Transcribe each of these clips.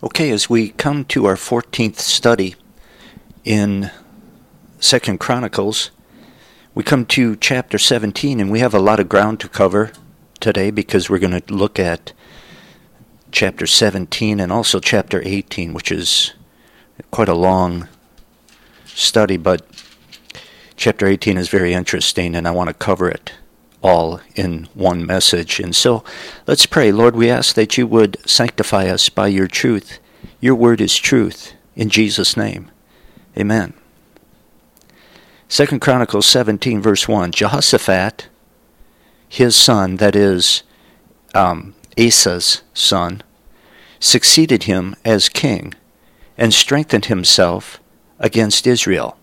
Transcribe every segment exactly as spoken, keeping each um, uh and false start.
Okay, as we come to our fourteenth study in Second Chronicles, we come to chapter seventeen, and we have a lot of ground to cover today because we're going to look at chapter seventeen and also chapter eighteen, which is quite a long study, but chapter eighteen is very interesting, and I want to cover it all in one message. And so let's pray. Lord, we ask that you would sanctify us by your truth. Your word is truth. In Jesus' name, amen. Second Chronicles seventeen, verse one, Jehoshaphat, his son, that is um, Asa's son, succeeded him as king and strengthened himself against Israel.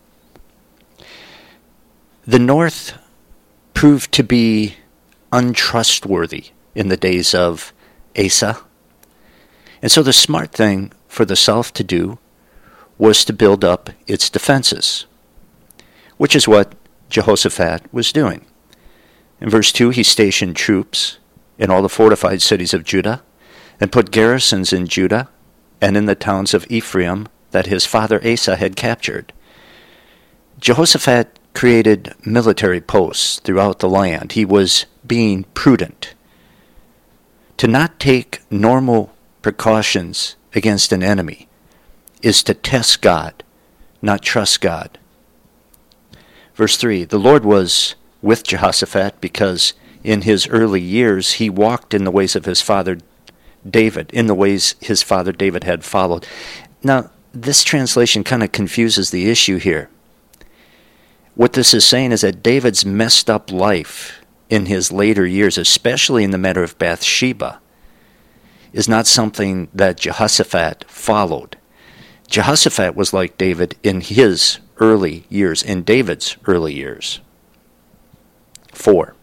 The north proved to be untrustworthy in the days of Asa. And so the smart thing for the south to do was to build up its defenses, which is what Jehoshaphat was doing. In verse two, he stationed troops in all the fortified cities of Judah and put garrisons in Judah and in the towns of Ephraim that his father Asa had captured. Jehoshaphat created military posts throughout the land. He was being prudent. To not take normal precautions against an enemy is to test God, not trust God. Verse three, the Lord was with Jehoshaphat because in his early years he walked in the ways of his father David, in the ways his father David had followed. Now, this translation kind of confuses the issue here. What this is saying is that David's messed up life in his later years, especially in the matter of Bathsheba, is not something that Jehoshaphat followed. Jehoshaphat was like David in his early years, in David's early years. Four,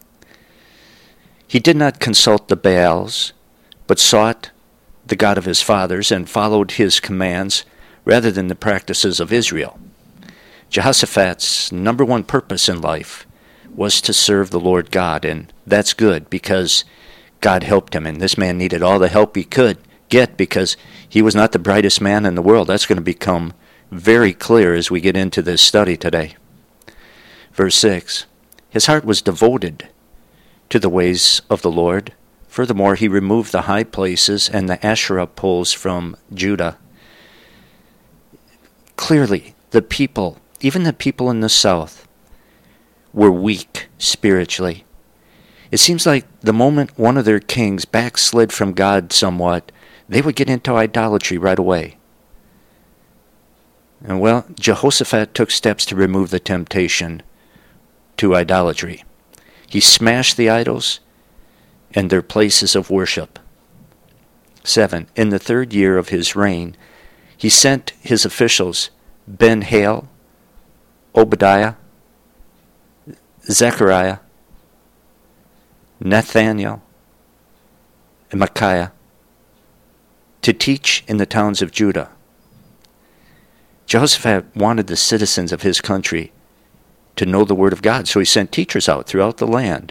he did not consult the Baals, but sought the God of his fathers and followed his commands rather than the practices of Israel. Jehoshaphat's number one purpose in life was to serve the Lord God, and that's good because God helped him, and this man needed all the help he could get because he was not the brightest man in the world. That's going to become very clear as we get into this study today. Verse six, his heart was devoted to the ways of the Lord. Furthermore, he removed the high places and the Asherah poles from Judah. Clearly, the people, even the people in the south, were weak spiritually. It seems like the moment one of their kings backslid from God somewhat, they would get into idolatry right away. And well, Jehoshaphat took steps to remove the temptation to idolatry. He smashed the idols and their places of worship. Seven, in the third year of his reign, he sent his officials, Ben-Hail, Obadiah, Zechariah, Nathaniel, and Micaiah, to teach in the towns of Judah. Jehoshaphat wanted the citizens of his country to know the word of God, so he sent teachers out throughout the land.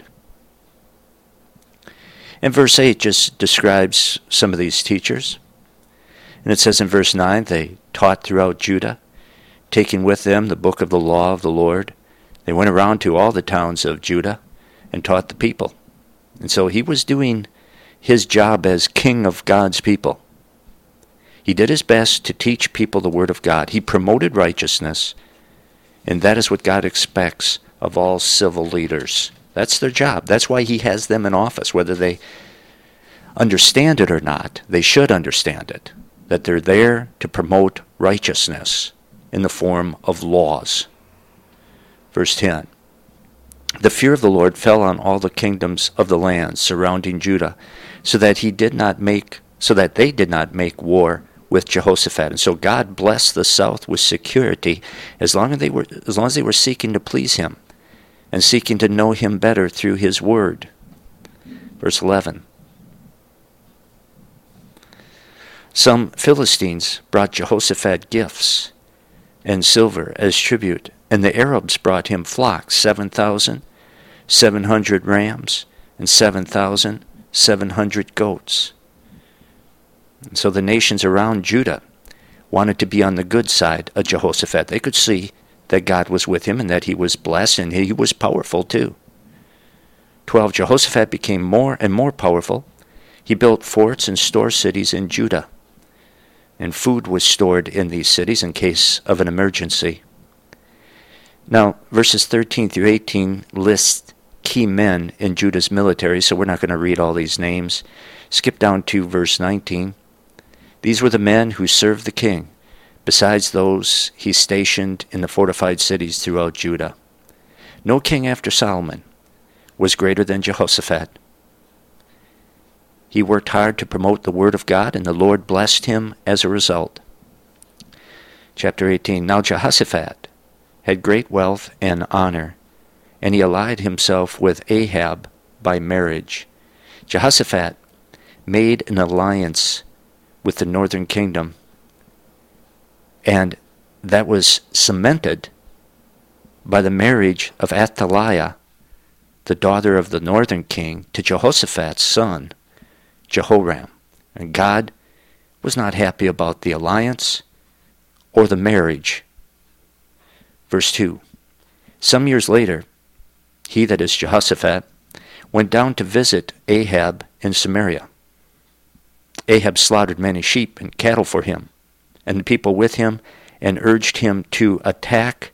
And verse eight just describes some of these teachers. And it says in verse nine, they taught throughout Judah, taking with them the book of the law of the Lord. They went around to all the towns of Judah and taught the people. And so he was doing his job as king of God's people. He did his best to teach people the word of God. He promoted righteousness, and that is what God expects of all civil leaders. That's their job. That's why he has them in office, whether they understand it or not. They should understand it, that they're there to promote righteousness in the form of laws. Verse ten, the fear of the Lord fell on all the kingdoms of the land surrounding Judah, so that he did not make, so that they did not make war with Jehoshaphat. And so God blessed the south with security as long as they were, as long as they were seeking to please him and seeking to know him better through his word. Verse eleven, some Philistines brought Jehoshaphat gifts and silver as tribute, and the Arabs brought him flocks, seven thousand, seven hundred rams, and seven thousand, seven hundred goats. So the nations around Judah wanted to be on the good side of Jehoshaphat. They could see that God was with him and that he was blessed and he was powerful too. twelve. Jehoshaphat became more and more powerful. He built forts and store cities in Judah, and food was stored in these cities in case of an emergency. Now, verses thirteen through eighteen list key men in Judah's military, so we're not going to read all these names. Skip down to verse nineteen. These were the men who served the king, besides those he stationed in the fortified cities throughout Judah. No king after Solomon was greater than Jehoshaphat. He worked hard to promote the word of God, and the Lord blessed him as a result. Chapter eighteen. Now Jehoshaphat had great wealth and honor, and he allied himself with Ahab by marriage. Jehoshaphat made an alliance with the northern kingdom, and that was cemented by the marriage of Athaliah, the daughter of the northern king, to Jehoshaphat's son, Jehoram. And God was not happy about the alliance or the marriage. Verse two. Some years later, he, that is Jehoshaphat, went down to visit Ahab in Samaria. Ahab slaughtered many sheep and cattle for him, and the people with him, and urged him to attack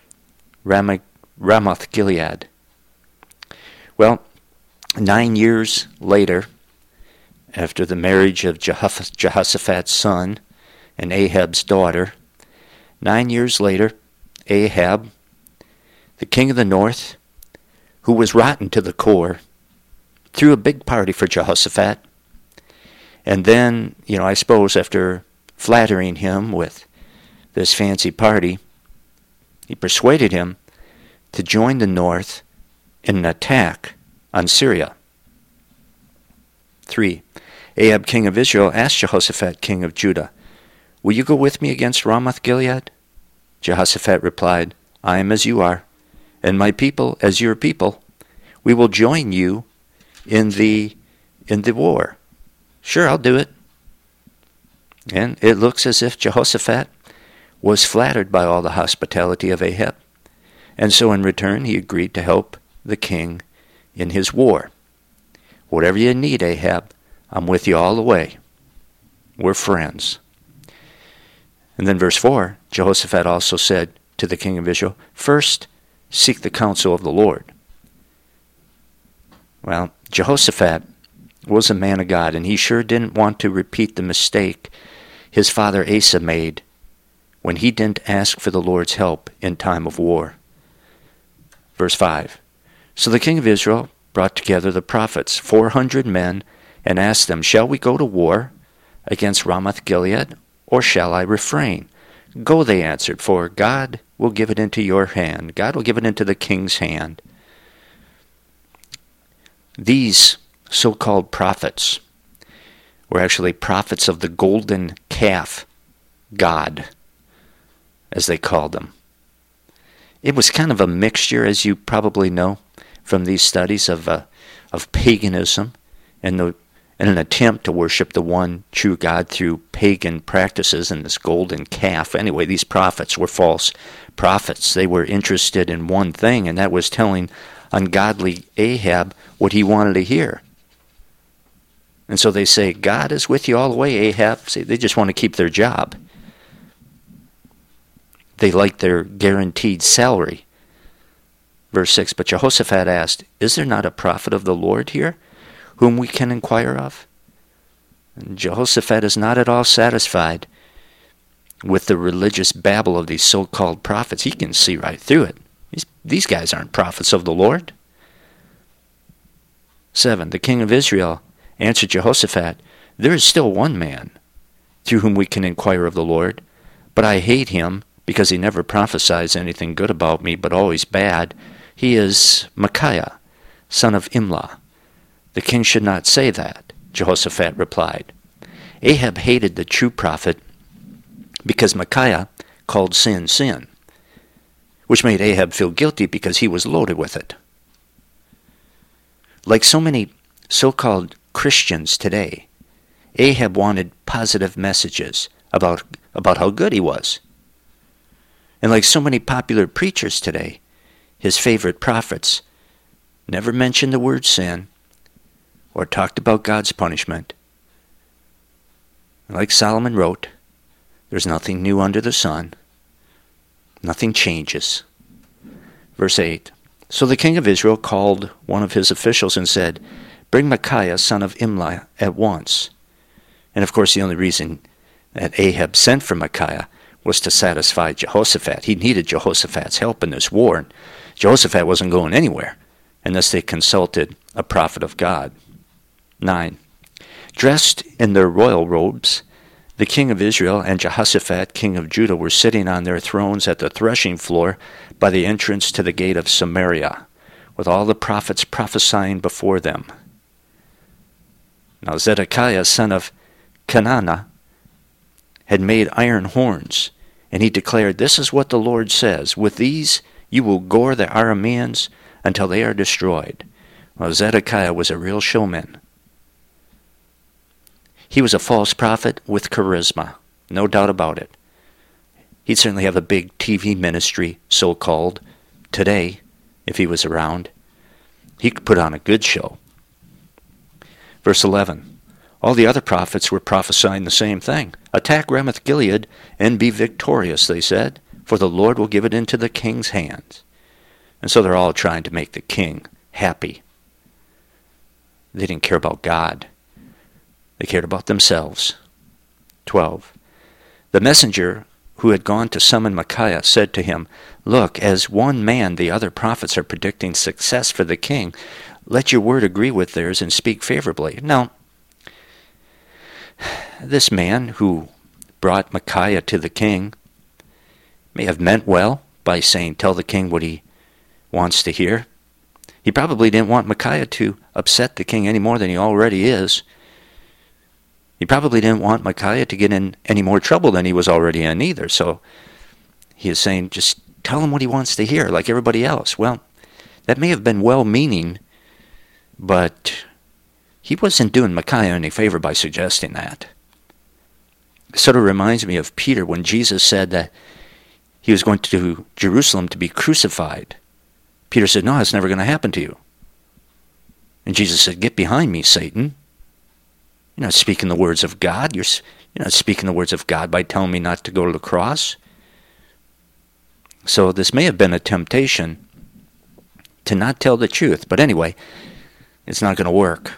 Ramoth Gilead. Well, nine years later, after the marriage of Jehoshaphat's son and Ahab's daughter, nine years later, Ahab, the king of the north, who was rotten to the core, threw a big party for Jehoshaphat. And then, you know, I suppose after flattering him with this fancy party, he persuaded him to join the north in an attack on Syria. Three. Ahab, king of Israel, asked Jehoshaphat, king of Judah, "Will you go with me against Ramoth Gilead?" Jehoshaphat replied, "I am as you are, and my people as your people. We will join you in the in the war." "Sure, I'll do it." And it looks as if Jehoshaphat was flattered by all the hospitality of Ahab, and so in return he agreed to help the king in his war. "Whatever you need, Ahab, I'm with you all the way. We're friends." And then verse four, Jehoshaphat also said to the king of Israel, "First, seek the counsel of the Lord." Well, Jehoshaphat was a man of God, and he sure didn't want to repeat the mistake his father Asa made when he didn't ask for the Lord's help in time of war. Verse five, so the king of Israel brought together the prophets, four hundred men, and asked them, "Shall we go to war against Ramoth Gilead, or shall I refrain?" "Go," they answered, "for God will give it into your hand. God will give it into the king's hand." These so-called prophets were actually prophets of the golden calf god, as they called them. It was kind of a mixture, as you probably know from these studies, of uh, of paganism and the and an attempt to worship the one true God through pagan practices and this golden calf. Anyway, these prophets were false prophets. They were interested in one thing, and that was telling ungodly Ahab what he wanted to hear. And so they say, "God is with you all the way, Ahab." See, they just want to keep their job. They like their guaranteed salary. Verse six, but Jehoshaphat asked, "Is there not a prophet of the Lord here, whom we can inquire of?" And Jehoshaphat is not at all satisfied with the religious babble of these so-called prophets. He can see right through it. These, these guys aren't prophets of the Lord. Seven, the king of Israel answered Jehoshaphat, "There is still one man through whom we can inquire of the Lord, but I hate him because he never prophesies anything good about me, but always bad. He is Micaiah, son of Imlah." "The king should not say that," Jehoshaphat replied. Ahab hated the true prophet because Micaiah called sin sin, which made Ahab feel guilty because he was loaded with it. Like so many so-called Christians today, Ahab wanted positive messages about, about how good he was. And like so many popular preachers today, his favorite prophets never mentioned the word sin or talked about God's punishment. Like Solomon wrote, there's nothing new under the sun. Nothing changes. Verse eight. So the king of Israel called one of his officials and said, bring Micaiah, son of Imlah, at once. And of course the only reason that Ahab sent for Micaiah was to satisfy Jehoshaphat. He needed Jehoshaphat's help in this war. And Jehoshaphat wasn't going anywhere unless they consulted a prophet of God. nine. Dressed in their royal robes, the king of Israel and Jehoshaphat, king of Judah, were sitting on their thrones at the threshing floor by the entrance to the gate of Samaria, with all the prophets prophesying before them. Now Zedekiah, son of Kenana, had made iron horns, and he declared, this is what the Lord says, with these you will gore the Arameans until they are destroyed. Well, Zedekiah was a real showman. He was a false prophet with charisma, no doubt about it. He'd certainly have a big T V ministry, so-called, today, if he was around. He could put on a good show. Verse eleven. All the other prophets were prophesying the same thing. Attack Ramoth-Gilead and be victorious, they said, for the Lord will give it into the king's hands. And so they're all trying to make the king happy. They didn't care about God. They cared about themselves. twelve. The messenger who had gone to summon Micaiah said to him, look, as one man the other prophets are predicting success for the king. Let your word agree with theirs and speak favorably. Now, this man who brought Micaiah to the king may have meant well by saying, tell the king what he wants to hear. He probably didn't want Micaiah to upset the king any more than he already is. He probably didn't want Micaiah to get in any more trouble than he was already in either. So he is saying, just tell him what he wants to hear, like everybody else. Well, that may have been well-meaning, but he wasn't doing Micaiah any favor by suggesting that. It sort of reminds me of Peter when Jesus said that he was going to Jerusalem to be crucified. Peter said, no, it's never going to happen to you. And Jesus said, get behind me, Satan. You're not speaking the words of God. You're, you're not speaking the words of God by telling me not to go to the cross. So this may have been a temptation to not tell the truth. But anyway, it's not going to work.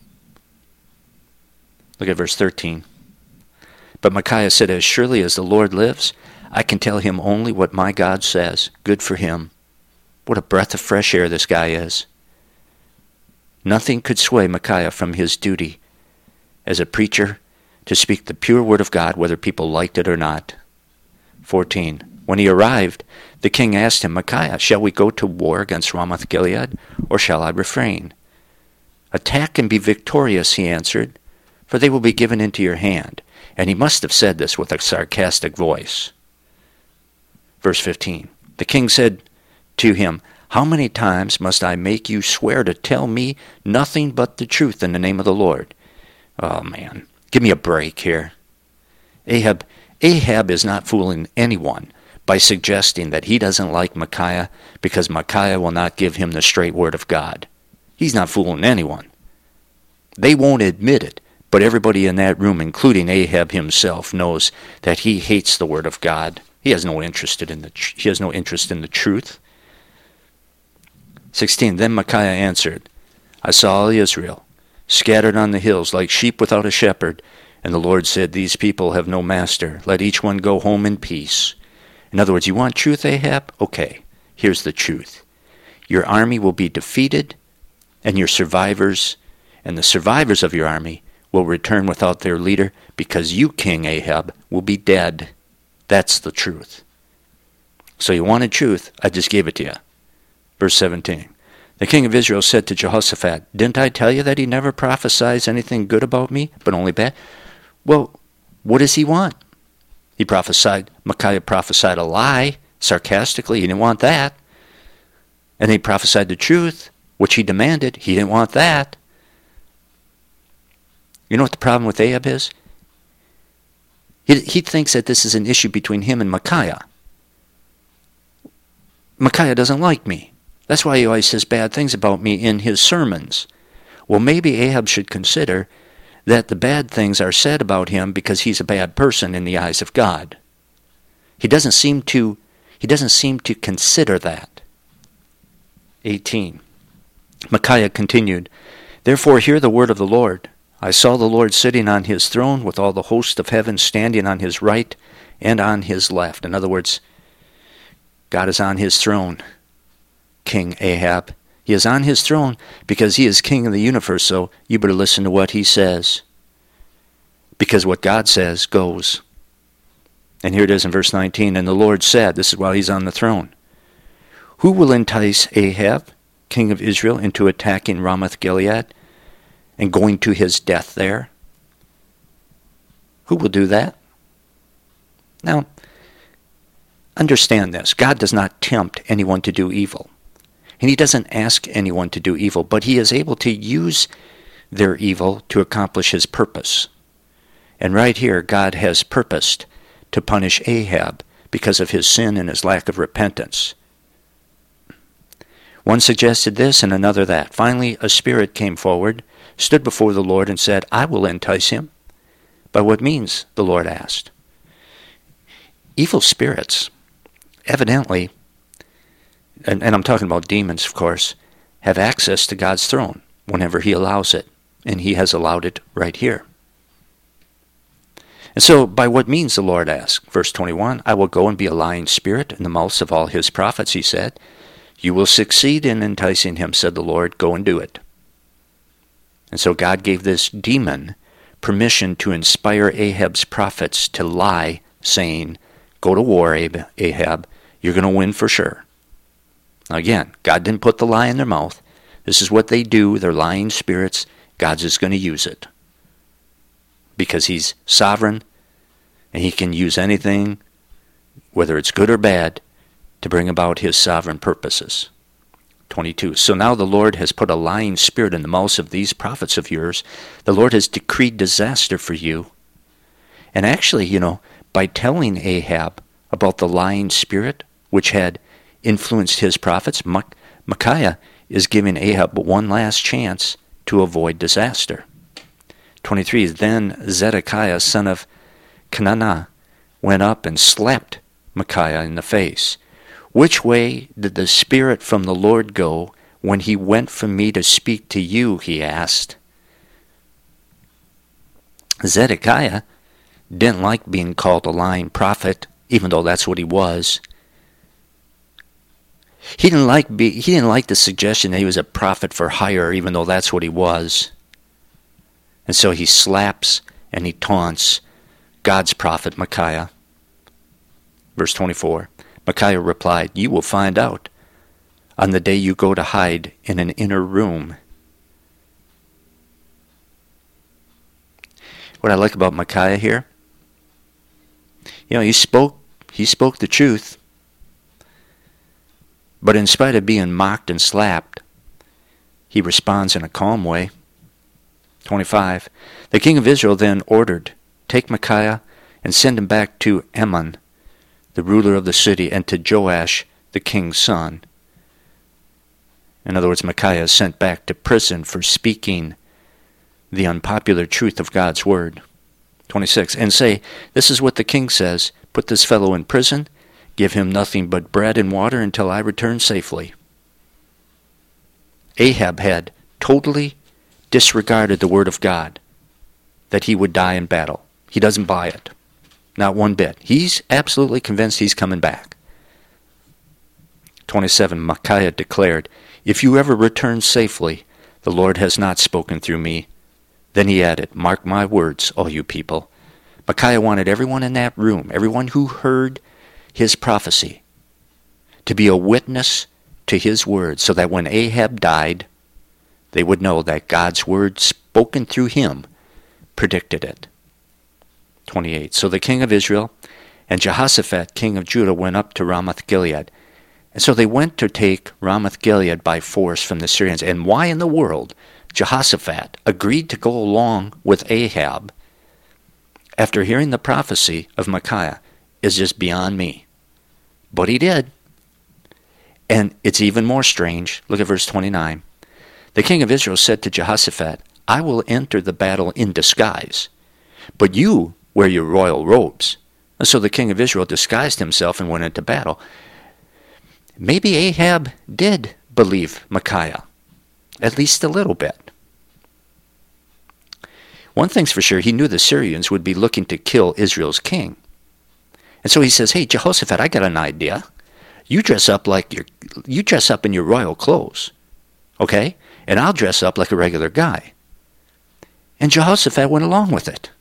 Look at verse thirteen. But Micaiah said, as surely as the Lord lives, I can tell him only what my God says. Good for him. What a breath of fresh air this guy is. Nothing could sway Micaiah from his duty as a preacher to speak the pure word of God, whether people liked it or not. fourteen. When he arrived, the king asked him, Micaiah, shall we go to war against Ramoth-Gilead, or shall I refrain? Attack and be victorious, he answered, for they will be given into your hand. And he must have said this with a sarcastic voice. Verse fifteen. The king said to him, how many times must I make you swear to tell me nothing but the truth in the name of the Lord? Oh, man, give me a break here. Ahab, Ahab is not fooling anyone by suggesting that he doesn't like Micaiah because Micaiah will not give him the straight word of God. He's not fooling anyone. They won't admit it, but everybody in that room, including Ahab himself, knows that he hates the word of God. He has no interest in the he has no interest in the truth. sixteen. Then Micaiah answered, I saw all Israel scattered on the hills like sheep without a shepherd. And the Lord said, these people have no master. Let each one go home in peace. In other words, you want truth, Ahab? Okay, here's the truth. Your army will be defeated, and your survivors, and the survivors of your army will return without their leader, because you, King Ahab, will be dead. That's the truth. So you wanted truth, I just gave it to you. Verse seventeen. The king of Israel said to Jehoshaphat, didn't I tell you that he never prophesies anything good about me, but only bad? Well, what does he want? He prophesied, Micaiah prophesied a lie, sarcastically. He didn't want that. And he prophesied the truth, which he demanded. He didn't want that. You know what the problem with Ahab is? He, he thinks that this is an issue between him and Micaiah. Micaiah doesn't like me. That's why he always says bad things about me in his sermons. Well, maybe Ahab should consider that the bad things are said about him because he's a bad person in the eyes of God. He doesn't seem to, he doesn't seem to consider that. eighteen. Micaiah continued, "Therefore hear the word of the Lord. I saw the Lord sitting on his throne with all the host of heaven standing on his right and on his left." In other words, God is on his throne, King Ahab. He is on his throne because he is king of the universe, so you better listen to what he says. Because what God says goes. And here it is in verse nineteen, "And the Lord said," this is while he's on the throne, "Who will entice Ahab, king of Israel, into attacking Ramoth-Gilead and going to his death there?" Who will do that? Now, understand this. God does not tempt anyone to do evil. And he doesn't ask anyone to do evil, but he is able to use their evil to accomplish his purpose. And right here, God has purposed to punish Ahab because of his sin and his lack of repentance. One suggested this and another that. Finally, a spirit came forward, stood before the Lord, and said, "I will entice him." "By what means?" the Lord asked. Evil spirits, evidently, and, and I'm talking about demons, of course, have access to God's throne whenever he allows it. And he has allowed it right here. And so, by what means, the Lord asked? Verse twenty-one, "I will go and be a lying spirit in the mouths of all his prophets," he said. "You will succeed in enticing him," said the Lord. "Go and do it." And so God gave this demon permission to inspire Ahab's prophets to lie, saying, "Go to war, Ahab. You're going to win for sure." Now again, God didn't put the lie in their mouth. This is what they do. They're lying spirits. God's just going to use it. Because he's sovereign, and he can use anything, whether it's good or bad, to bring about his sovereign purposes. twenty-two. "So now the Lord has put a lying spirit in the mouths of these prophets of yours. The Lord has decreed disaster for you." And actually, you know, by telling Ahab about the lying spirit, which had influenced his prophets, Micaiah is giving Ahab one last chance to avoid disaster. twenty-three. "Then Zedekiah, son of Kenana, went up and slapped Micaiah in the face. 'Which way did the Spirit from the Lord go when he went from me to speak to you?' he asked." Zedekiah didn't like being called a lying prophet, even though that's what he was. He didn't like be, he didn't like the suggestion that he was a prophet for hire, even though that's what he was. And so he slaps and he taunts God's prophet Micaiah. Verse twenty-four, Micaiah replied, "You will find out on the day you go to hide in an inner room." What I like about Micaiah here, you know, he spoke, he spoke the truth. But in spite of being mocked and slapped, he responds in a calm way. twenty-five, the king of Israel then ordered, "Take Micaiah and send him back to Ammon, the ruler of the city, and to Joash, the king's son." In other words, Micaiah is sent back to prison for speaking the unpopular truth of God's word. twenty-six, and say, "This is what the king says, put this fellow in prison, give him nothing but bread and water until I return safely." Ahab had totally disregarded the word of God, that he would die in battle. He doesn't buy it. Not one bit. He's absolutely convinced he's coming back. twenty-seven, Micaiah declared, "If you ever return safely, the Lord has not spoken through me." Then he added, "Mark my words, all you people." Micaiah wanted everyone in that room, everyone who heard his prophecy, to be a witness to his word, so that when Ahab died, they would know that God's word spoken through him predicted it. twenty-eight, so the king of Israel and Jehoshaphat, king of Judah, went up to Ramoth-Gilead. And so they went to take Ramoth-Gilead by force from the Syrians. And why in the world Jehoshaphat agreed to go along with Ahab after hearing the prophecy of Micaiah is just beyond me. But he did. And it's even more strange. Look at verse twenty-nine. The king of Israel said to Jehoshaphat, I will enter the battle in disguise, but you wear your royal robes. And so the king of Israel disguised himself and went into battle. Maybe Ahab did believe Micaiah, at least a little bit. One thing's for sure, he knew the Syrians would be looking to kill Israel's king. And so he says, hey, Jehoshaphat, I got an idea. You dress up like your, you dress up in your royal clothes, okay? And I'll dress up like a regular guy. And Jehoshaphat went along with it.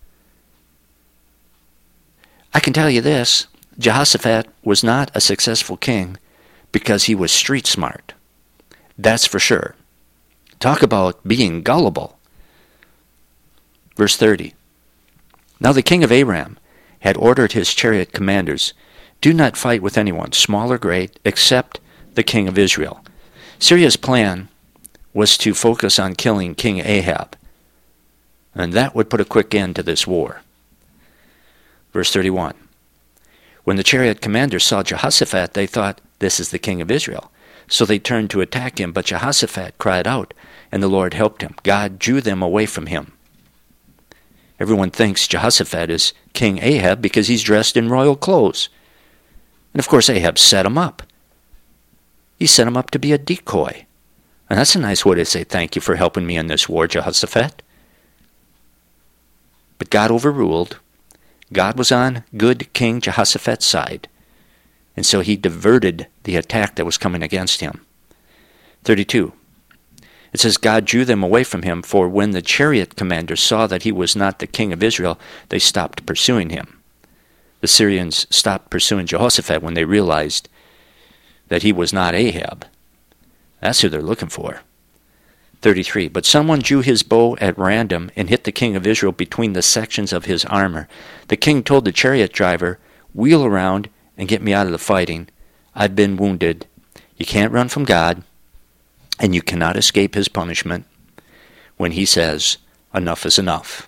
I can tell you this, Jehoshaphat was not a successful king because he was street smart. That's for sure. Talk about being gullible. Verse thirty. Now the king of Aram had ordered his chariot commanders, do not fight with anyone, small or great, except the king of Israel. Syria's plan was to focus on killing King Ahab, and that would put a quick end to this war. Verse thirty-one. When the chariot commanders saw Jehoshaphat, they thought, this is the king of Israel. So they turned to attack him, but Jehoshaphat cried out, and the Lord helped him. God drew them away from him. Everyone thinks Jehoshaphat is King Ahab because he's dressed in royal clothes. And of course Ahab set him up. He set him up to be a decoy. And that's a nice way to say thank you for helping me in this war, Jehoshaphat. But God overruled. God was on good King Jehoshaphat's side. And so he diverted the attack that was coming against him. thirty-two. It says, God drew them away from him, for when the chariot commanders saw that he was not the king of Israel, they stopped pursuing him. The Syrians stopped pursuing Jehoshaphat when they realized that he was not Ahab. That's who they're looking for. thirty-three. But someone drew his bow at random and hit the king of Israel between the sections of his armor. The king told the chariot driver, wheel around and get me out of the fighting. I've been wounded. You can't run from God, and you cannot escape his punishment when he says, enough is enough.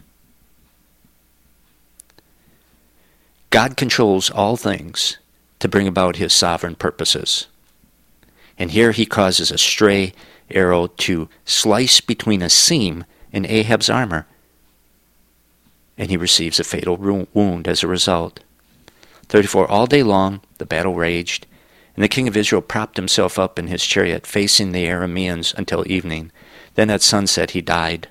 God controls all things to bring about his sovereign purposes. And here he causes a stray arrow to slice between a seam in Ahab's armor, and he receives a fatal wound as a result. thirty-four. All day long the battle raged, and the king of Israel propped himself up in his chariot, facing the Arameans until evening. Then at sunset he died.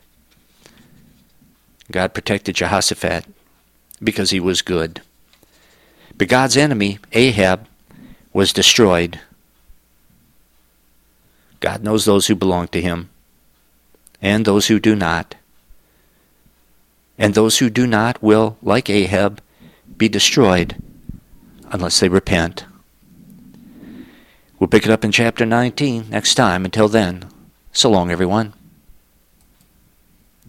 God protected Jehoshaphat because he was good. But God's enemy, Ahab, was destroyed. God knows those who belong to him, and those who do not. And those who do not will, like Ahab, be destroyed unless they repent. We'll pick it up in chapter nineteen next time. Until then, so long, everyone.